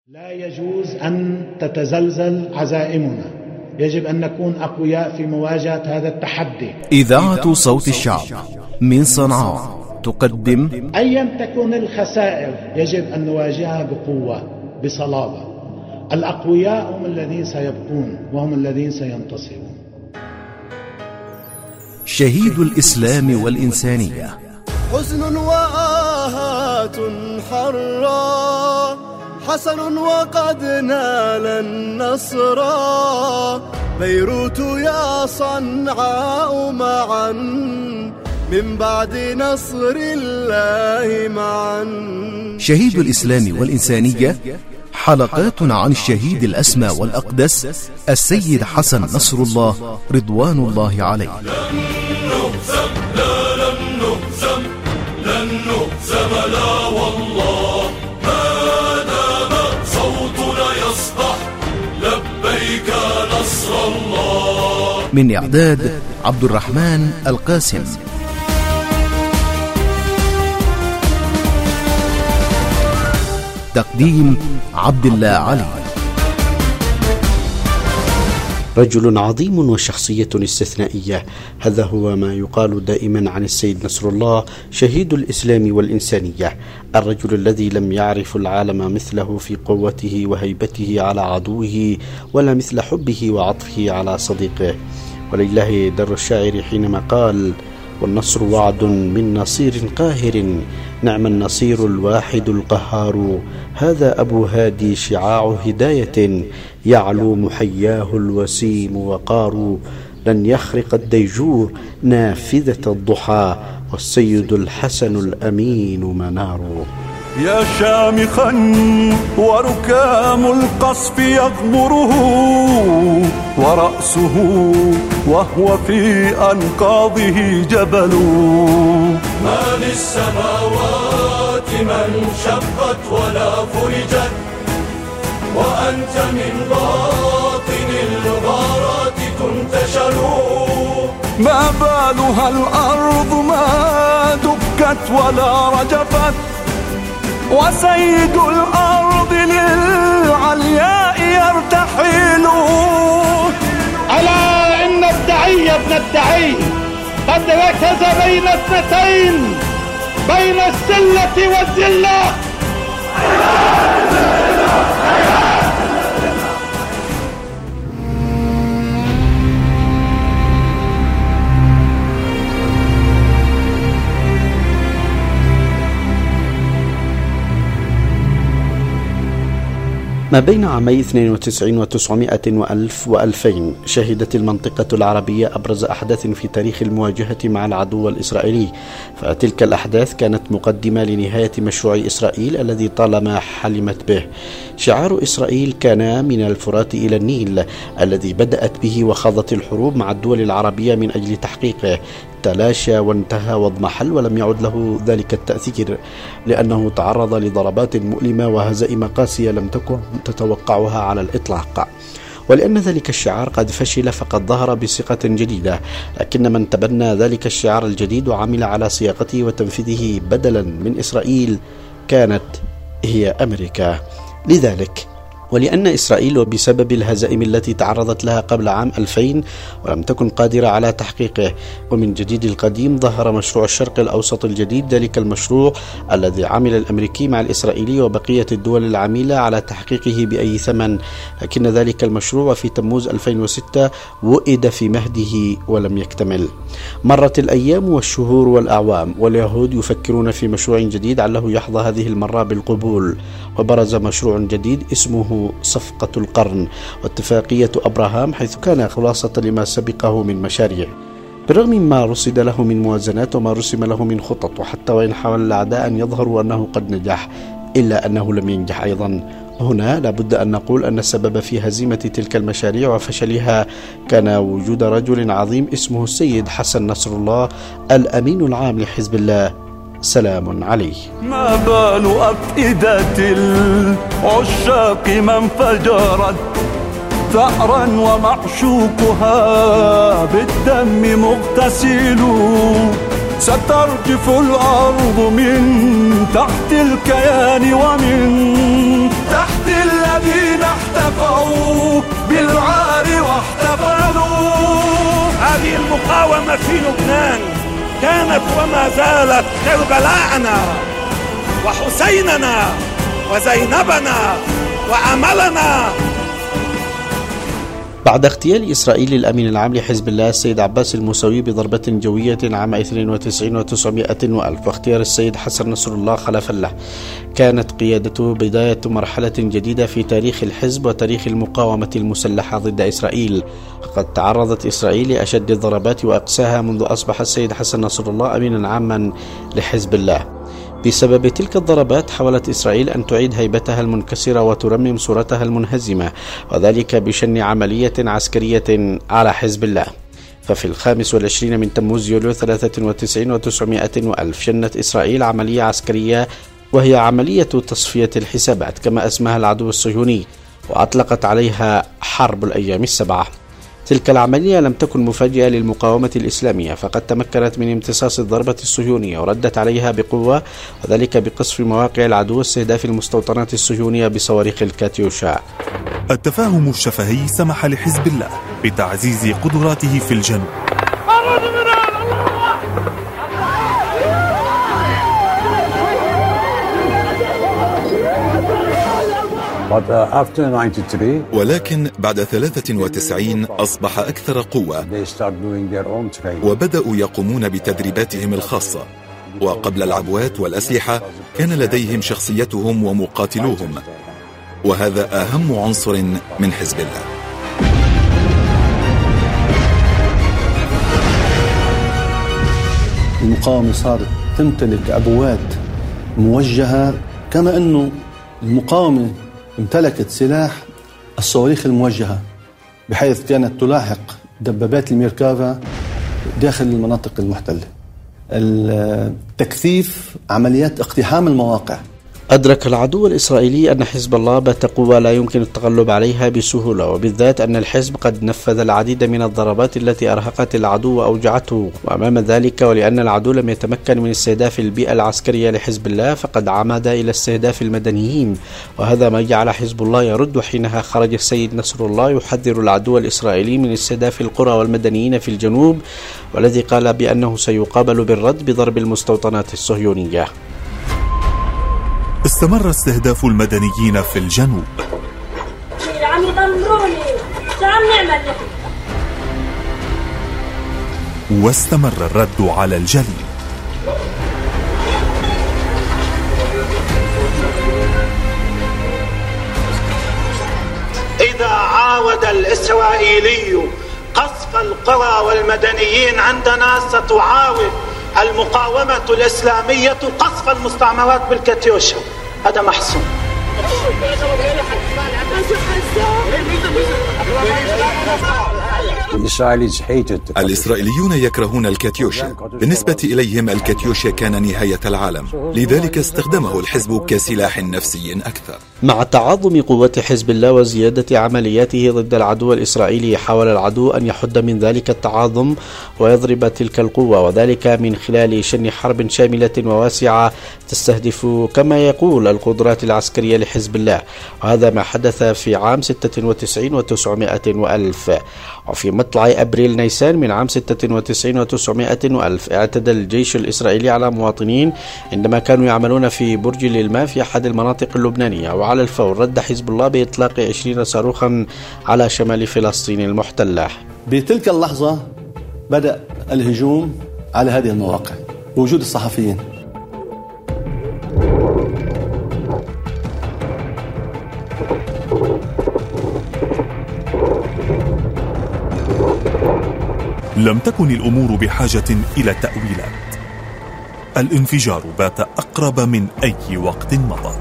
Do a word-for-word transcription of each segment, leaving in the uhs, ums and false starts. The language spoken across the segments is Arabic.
لا يجوز أن تتزلزل عزائمنا، يجب أن نكون أقوياء في مواجهة هذا التحدي. إذاعة صوت الشعب من صنعاء تقدم أيا تكن الخسائر يجب أن نواجهها بقوة بصلابة. الأقوياء هم الذين سيبقون وهم الذين سينتصرون. شهيد الإسلام والإنسانية. حزن وآهات حرا، حسن وقد نال النصر، بيروت يا صنعاء معا من بعد نصر الله معا. شهيد الإسلام والإنسانية، حلقات عن الشهيد الأسمى والأقدس السيد حسن نصر الله رضوان الله عليه. لن نهزم، لا لن نهزم، لن نهزم لا والله، ما دام صوتنا يصبح لبيك نصر الله. من إعداد عبد الرحمن القاسم. تقديم عبد الله علي. رجل عظيم وشخصية استثنائية، هذا هو ما يقال دائما عن السيد نصر الله شهيد الإسلام والإنسانية، الرجل الذي لم يعرف العالم مثله في قوته وهيبته على عدوه، ولا مثل حبه وعطفه على صديقه. ولله در الشاعر حينما قال: والنصر وعد من نصير قاهر، نعم النصير الواحد القهار. هذا أبو هادي شعاع هداية، يعلو محياه الوسيم وقار. لن يخرق الديجور نافذة الضحى، والسيد الحسن الأمين منار. يا شامخا وركام القصف يغمره، ورأسه وهو في أنقاضه جبل. ما للسماوات من شقت ولا فرجت، وأنت من باطن الغارات تنتشر. ما بالها الأرض ما دكت ولا رجفت، وسيد الأرض للعلياء يرتحل. ألا إن الدعي ابن الدعي قد ركز بين اثنتين، بين السلة والذلة. ما بين عامي اثنين وتسعين وتسعمائة وألف وألفين شهدت المنطقة العربية أبرز أحداث في تاريخ المواجهة مع العدو الإسرائيلي، فتلك الأحداث كانت مقدمة لنهاية مشروع إسرائيل الذي طالما حلمت به. شعار إسرائيل كان من الفرات إلى النيل، الذي بدأت به وخاضت الحروب مع الدول العربية من أجل تحقيقه. تلاشى وانتهى واضمحل، ولم يعد له ذلك التأثير، لأنه تعرض لضربات مؤلمة وهزائم قاسية لم تكن تتوقعها على الإطلاق. ولأن ذلك الشعار قد فشل فقد ظهر بصيغة جديدة، لكن من تبنى ذلك الشعار الجديد وعمل على صياغته وتنفيذه بدلا من إسرائيل كانت هي أمريكا. لذلك ولأن إسرائيل بسبب الهزائم التي تعرضت لها قبل عام ألفين ولم تكن قادرة على تحقيقه، ومن جديد القديم ظهر مشروع الشرق الأوسط الجديد، ذلك المشروع الذي عمل الأمريكي مع الإسرائيلي وبقية الدول العاملة على تحقيقه بأي ثمن. لكن ذلك المشروع في تموز ألفين وستة وئد في مهده ولم يكتمل. مرت الأيام والشهور والأعوام، واليهود يفكرون في مشروع جديد عله يحظى هذه المرة بالقبول، وبرز مشروع جديد اسمه صفقة القرن واتفاقية أبراهام، حيث كان خلاصة لما سبقه من مشاريع. بالرغم مما رصد له من موازنات وما رسم له من خطط، وحتى وإن حاول الأعداء أن يظهروا أنه قد نجح، إلا أنه لم ينجح أيضا. هنا لابد أن نقول أن السبب في هزيمة تلك المشاريع وفشلها كان وجود رجل عظيم اسمه السيد حسن نصر الله الأمين العام لحزب الله، سلام عليه. ما بال أفئدة العشاق من فجرت ثأرا ومعشوقها بالدم مغتسل، سترجف الأرض من تحت الكيان ومن تحت لبنان كانت وما زالت كربلاءنا وحسيننا وزينبنا وأملنا. بعد اغتيال إسرائيل الأمين العام لحزب الله السيد عباس الموسوي بضربة جوية عام اثنين وتسعين وتسعمائة وألف واختيار السيد حسن نصر الله خلفا له، كانت قيادته بداية مرحلة جديدة في تاريخ الحزب وتاريخ المقاومة المسلحة ضد إسرائيل. قد تعرضت إسرائيل لأشد الضربات وأقساها منذ أصبح السيد حسن نصر الله أمينا عاما لحزب الله. بسبب تلك الضربات حاولت إسرائيل أن تعيد هيبتها المنكسرة وترمم صورتها المنهزمة، وذلك بشن عملية عسكرية على حزب الله. ففي الخامس والعشرين من تموز يوليو ثلاثة وتسعين وتسعمائة وألف شنت إسرائيل عملية عسكرية وهي عملية تصفية الحسابات كما اسمها العدو الصهيوني، وأطلقت عليها حرب الأيام السبعة. تلك العملية لم تكن مفاجئة للمقاومة الإسلامية، فقد تمكنت من امتصاص الضربة الصهيونية وردت عليها بقوة، وذلك بقصف مواقع العدو واستهداف المستوطنات الصهيونية بصواريخ الكاتيوشا. التفاهم الشفهي سمح لحزب الله بتعزيز قدراته في الجنوب. ولكن بعد ثلاثة وتسعين أصبح أكثر قوة، وبدأوا يقومون بتدريباتهم الخاصة، وقبل العبوات والأسلحة كان لديهم شخصيتهم ومقاتلوهم، وهذا أهم عنصر من حزب الله. المقاومة صارت تمتلك عبوات موجهة، كما أنه المقاومة امتلكت سلاح الصواريخ الموجهة، بحيث كانت تلاحق دبابات الميركافا داخل المناطق المحتلة. التكثيف عمليات اقتحام المواقع. أدرك العدو الإسرائيلي أن حزب الله بات قوة لا يمكن التغلب عليها بسهولة، وبالذات أن الحزب قد نفذ العديد من الضربات التي أرهقت العدو وأوجعته. وأمام ذلك ولأن العدو لم يتمكن من استهداف البيئة العسكرية لحزب الله، فقد عمد إلى استهداف المدنيين، وهذا ما جعل حزب الله يرد. حينها خرج السيد نصر الله يحذر العدو الإسرائيلي من استهداف القرى والمدنيين في الجنوب، والذي قال بأنه سيقابل بالرد بضرب المستوطنات الصهيونية. استمر استهداف المدنيين في الجنوب. عم يدمروني، شو عم نعمل نحن؟ واستمر الرد على الجليل. إذا عاود الإسرائيلي قصف القرى والمدنيين عندنا، ستعاود المقاومة الإسلامية قصف المستعمرات بالكاتيوشا. هذا محسوم. الإسرائيليون يكرهون الكاتيوشا، بالنسبة إليهم الكاتيوشا كان نهاية العالم، لذلك استخدمه الحزب كسلاح نفسي أكثر. مع تعاظم قوة حزب الله وزيادة عملياته ضد العدو الإسرائيلي، حاول العدو أن يحد من ذلك التعاظم ويضرب تلك القوة، وذلك من خلال شن حرب شاملة وواسعة تستهدف كما يقول القدرات العسكرية لحزب الله، وهذا ما حدث في عام ستة وتسعين وتسعمائة وألف. وفي مطلع أبريل نيسان من عام ستة وتسعين وتسعمائة وألف اعتدى الجيش الإسرائيلي على مواطنين عندما كانوا يعملون في برج للماء في أحد المناطق اللبنانية، وعلى الفور رد حزب الله بإطلاق عشرين صاروخا على شمال فلسطين المحتلة. بتلك اللحظة بدأ الهجوم على هذه المواقع بوجود الصحفيين. لم تكن الأمور بحاجة إلى تأويلات. الانفجار بات أقرب من أي وقت مضى.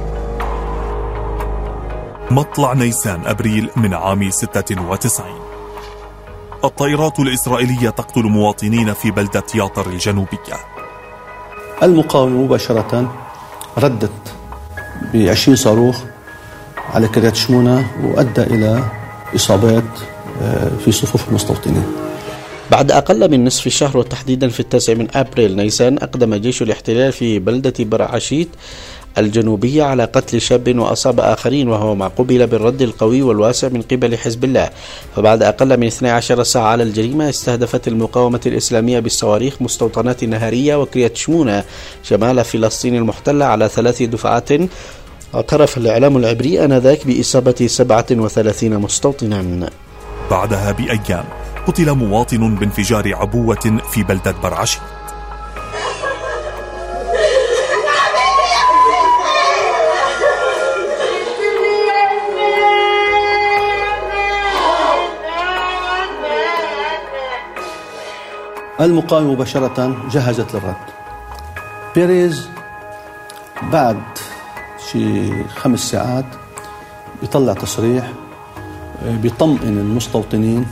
مطلع نيسان أبريل من عام ستة وتسعين، الطائرات الإسرائيلية تقتل مواطنين في بلدة ياطر الجنوبية. المقاومة مباشرة ردت بعشرين صاروخ على كريات شمونة، وأدى إلى إصابات في صفوف المستوطنين. بعد أقل من نصف شهر، وتحديدا في التاسع من أبريل نيسان، أقدم جيش الاحتلال في بلدة برعشيت الجنوبية على قتل شاب وأصاب آخرين، وهو ما قبل بالرد القوي والواسع من قبل حزب الله. فبعد أقل من اثنتي عشرة ساعة على الجريمة استهدفت المقاومة الإسلامية بالصواريخ مستوطنات نهارية وكريات شمونة شمال فلسطين المحتلة على ثلاث دفعات. اعترف الإعلام العبري آنذاك بإصابة سبعة وثلاثين مستوطنا. بعدها بأيام قتل مواطن بانفجار عبوة في بلدة برعشي. المقاومة مباشرة جهزت للرد. بيريز بعد شي خمس ساعات بيطلع تصريح بيطمئن المستوطنين.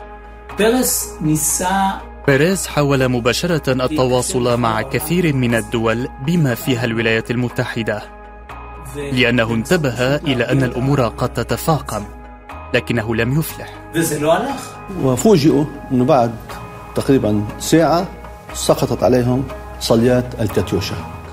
بيريز حاول مباشرة التواصل مع كثير من الدول بما فيها الولايات المتحدة، لأنه انتبه إلى أن الأمور قد تتفاقم، لكنه لم يفلح. وفوجئوا أنه بعد تقريبا ساعة سقطت عليهم صليات الكاتيوشا.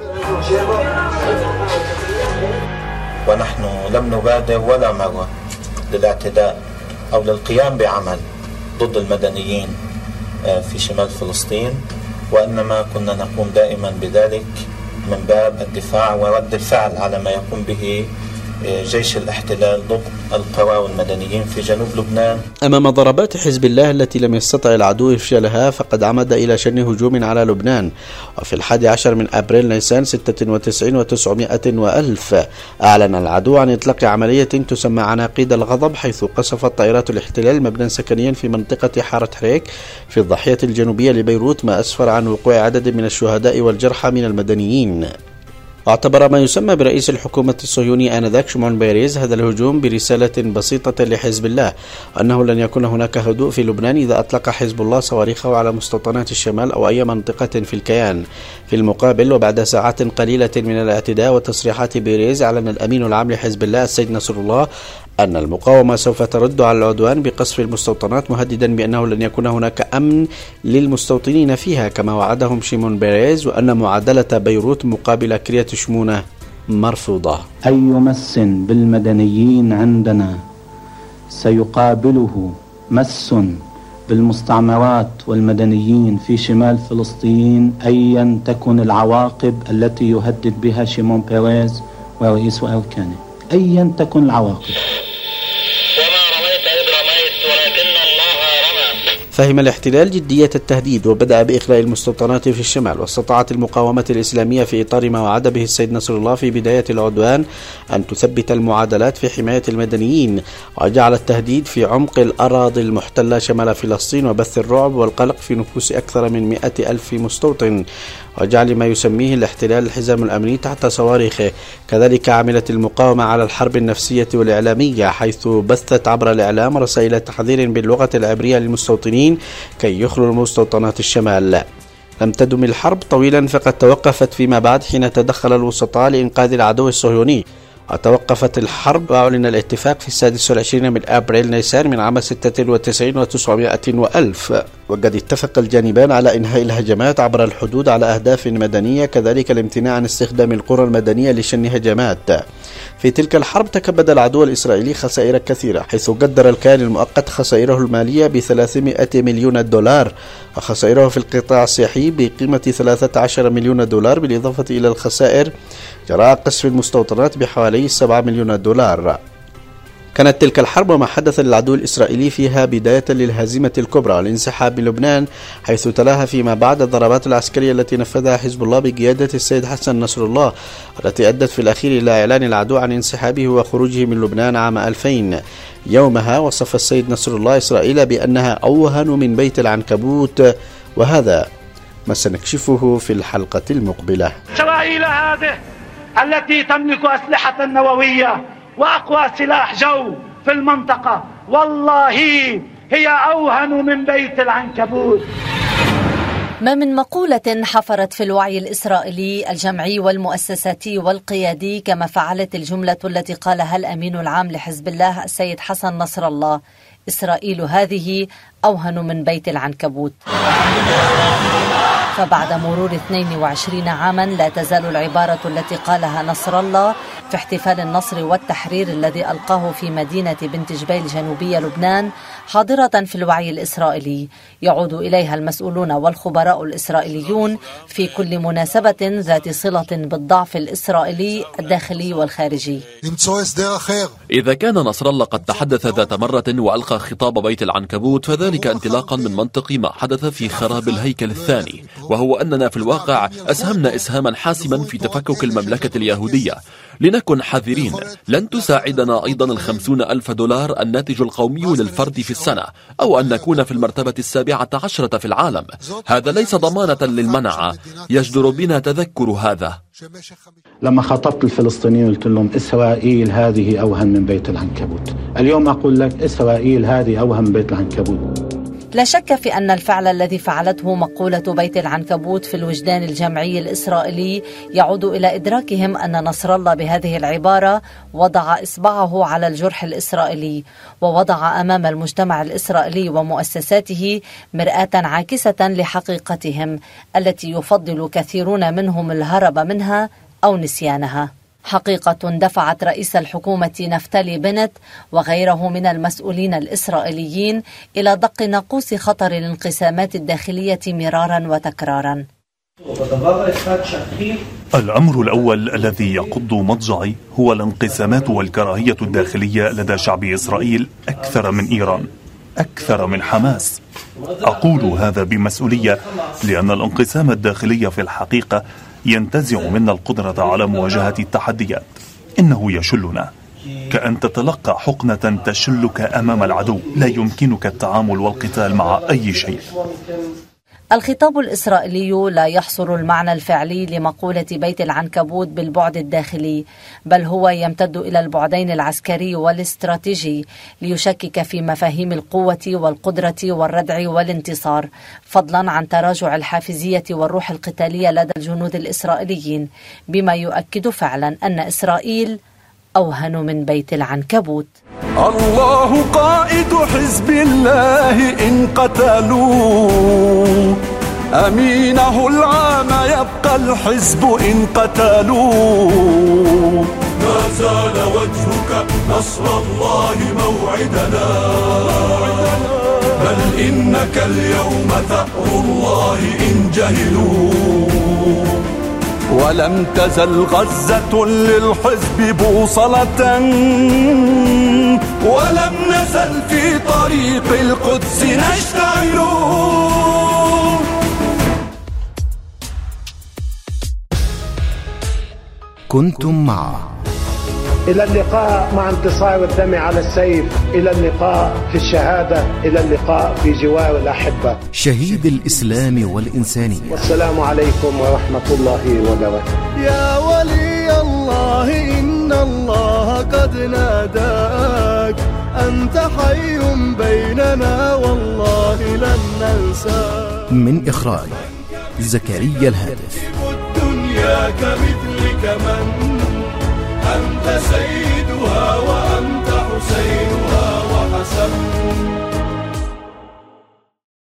ونحن لم نبادر ولا مرة للاعتداء أو للقيام بعمل ضد المدنيين في شمال فلسطين، وإنما كنا نقوم دائما بذلك من باب الدفاع ورد الفعل على ما يقوم به جيش الاحتلال ضد القرى والمدنيين في جنوب لبنان. أمام ضربات حزب الله التي لم يستطع العدو إفشالها، فقد عمد إلى شن هجوم على لبنان. وفي الحادي عشر من أبريل نيسان ستة وتسعين وتسعمائة وألف أعلن العدو عن إطلاق عملية تسمى عناقيد الغضب، حيث قصفت طائرات الاحتلال مبنى سكنيا في منطقة حارة حريك في الضاحية الجنوبية لبيروت، ما أسفر عن وقوع عدد من الشهداء والجرحى من المدنيين. واعتبر ما يسمى برئيس الحكومة الصهيوني آنذاك شمعون بيريز هذا الهجوم برسالة بسيطة لحزب الله، وأنه لن يكون هناك هدوء في لبنان إذا أطلق حزب الله صواريخه على مستوطنات الشمال أو أي منطقة في الكيان. في المقابل، وبعد ساعات قليلة من الاعتداء وتصريحات بيريز، أعلن الأمين العام لحزب الله السيد نصر الله أن المقاومة سوف ترد على العدوان بقصف المستوطنات، مهددا بأنه لن يكون هناك أمن للمستوطنين فيها، كما وعدهم شيمون بيريز، وأن معادلة بيروت مقابل كرية شمونة مرفوضة. أي مس بالمدنيين عندنا سيقابله مس بالمستعمرات والمدنيين في شمال فلسطين، أيا تكن العواقب التي يهدد بها شيمون بيريز ورئيس أركانه، أيا تكن العواقب. فهم الاحتلال جدية التهديد وبدأ بإخلاء المستوطنات في الشمال، واستطاعت المقاومة الإسلامية في إطار ما وعد به السيد نصر الله في بداية العدوان أن تثبت المعادلات في حماية المدنيين، وجعل التهديد في عمق الأراضي المحتلة شمال فلسطين، وبث الرعب والقلق في نفوس أكثر من مئة ألف مستوطن، وجعل ما يسميه الاحتلال الحزام الأمني تحت صواريخه. كذلك عملت المقاومة على الحرب النفسية والإعلامية، حيث بثت عبر الإعلام رسائل تحذير باللغة العبرية للمستوطنين كي يخلوا المستوطنات الشمال. لم تدم الحرب طويلا، فقد توقفت فيما بعد حين تدخل الوسطاء لإنقاذ العدو الصهيوني. وتوقفت الحرب وأعلن الاتفاق في السادس والعشرين من أبريل نيسان من عام ستة وتسعين وتسعمائة وألف، وقد اتفق الجانبان على إنهاء الهجمات عبر الحدود على أهداف مدنية، كذلك الامتناع عن استخدام القرى المدنية لشن هجمات. في تلك الحرب تكبد العدو الإسرائيلي خسائر كثيرة، حيث قدر الكيان المؤقت خسائره المالية ب ثلاثمائة مليون دولار، وخسائره في القطاع الصحي بقيمة ثلاثة عشر مليون دولار، بالإضافة إلى الخسائر جراء قصف المستوطنات بحوالي سبعة مليون دولار. كانت تلك الحرب وما حدث للعدو الإسرائيلي فيها بداية للهزيمة الكبرى والانسحاب من لبنان، حيث تلاها فيما بعد الضربات العسكرية التي نفذها حزب الله بقيادة السيد حسن نصر الله، والتي أدت في الأخير إلى إعلان العدو عن انسحابه وخروجه من لبنان عام ألفين. يومها وصف السيد نصر الله إسرائيل بأنها أوهن من بيت العنكبوت، وهذا ما سنكشفه في الحلقة المقبلة. إسرائيل هذه التي تملك أسلحة نووية وأقوى سلاح جو في المنطقة، والله هي أوهن من بيت العنكبوت. ما من مقولة حفرت في الوعي الإسرائيلي الجمعي والمؤسساتي والقيادي كما فعلت الجملة التي قالها الأمين العام لحزب الله السيد حسن نصر الله: إسرائيل هذه أوهن من بيت العنكبوت. فبعد مرور اثنين وعشرين عاما لا تزال العبارة التي قالها نصر الله في احتفال النصر والتحرير الذي ألقاه في مدينة بنت جبيل جنوبية لبنان حاضرة في الوعي الإسرائيلي، يعود إليها المسؤولون والخبراء الإسرائيليون في كل مناسبة ذات صلة بالضعف الإسرائيلي الداخلي والخارجي. إذا كان نصر الله قد تحدث ذات مرة وألقى خطاب بيت العنكبوت، فذلك انطلاقا من منطق ما حدث في خراب الهيكل الثاني، وهو أننا في الواقع أسهمنا إسهاما حاسما في تفكك المملكة اليهودية. لنكن حذرين، لن تساعدنا أيضا الخمسون ألف دولار الناتج القومي للفرد في السنة، أو أن نكون في المرتبة السابعة عشرة في العالم. هذا ليس ضمانة للمنع، يجدر بنا تذكر هذا. لما خاطبت الفلسطينيين قلت لهم إسرائيل هذه أوهن من بيت العنكبوت. اليوم أقول لك إسرائيل هذه أوهن من بيت العنكبوت. لا شك في أن الفعل الذي فعلته مقولة بيت العنكبوت في الوجدان الجمعي الإسرائيلي يعود إلى إدراكهم أن نصر الله بهذه العبارة وضع إصبعه على الجرح الإسرائيلي، ووضع أمام المجتمع الإسرائيلي ومؤسساته مرآة عاكسة لحقيقتهم التي يفضل كثيرون منهم الهرب منها أو نسيانها. حقيقة دفعت رئيس الحكومة نفتالي بنت وغيره من المسؤولين الإسرائيليين إلى دق ناقوس خطر الانقسامات الداخلية مرارا وتكرارا. الأمر الأول الذي يقض مضجعي هو الانقسامات والكراهية الداخلية لدى شعب إسرائيل أكثر من إيران، أكثر من حماس. أقول هذا بمسؤولية لأن الانقسام الداخلي في الحقيقة ينتزع منا القدرة على مواجهة التحديات. إنه يشلنا كأن تتلقى حقنة تشلك أمام العدو، لا يمكنك التعامل والقتال مع أي شيء. الخطاب الإسرائيلي لا يحصر المعنى الفعلي لمقولة بيت العنكبوت بالبعد الداخلي، بل هو يمتد إلى البعدين العسكري والاستراتيجي ليشكك في مفاهيم القوة والقدرة والردع والانتصار، فضلا عن تراجع الحافزية والروح القتالية لدى الجنود الإسرائيليين، بما يؤكد فعلا أن إسرائيل أوهن من بيت العنكبوت. الله قائد حزب الله إن قتلوا، أمينه العام يبقى الحزب إن قتلوا. ما زال وجهك نصر الله موعدنا، بل إنك اليوم ثأر الله إن جهلوا. ولم تزل غزة للحزب بوصلة، ولم نزل في طريق القدس نشتعل. كنتم مع إلى اللقاء مع انتصار الدم على السيف، إلى اللقاء في الشهادة، إلى اللقاء في جوار الأحبة. شهيد الإسلام والإنسانية. والسلام عليكم ورحمة الله وبركاته. يا ولي الله إن الله قد ناداك، أنت حي بيننا والله لن ننساك. من إخراج زكريا الهادف. الدنيا كمثلك من أنت سيدها وأنت حسينها وحسن.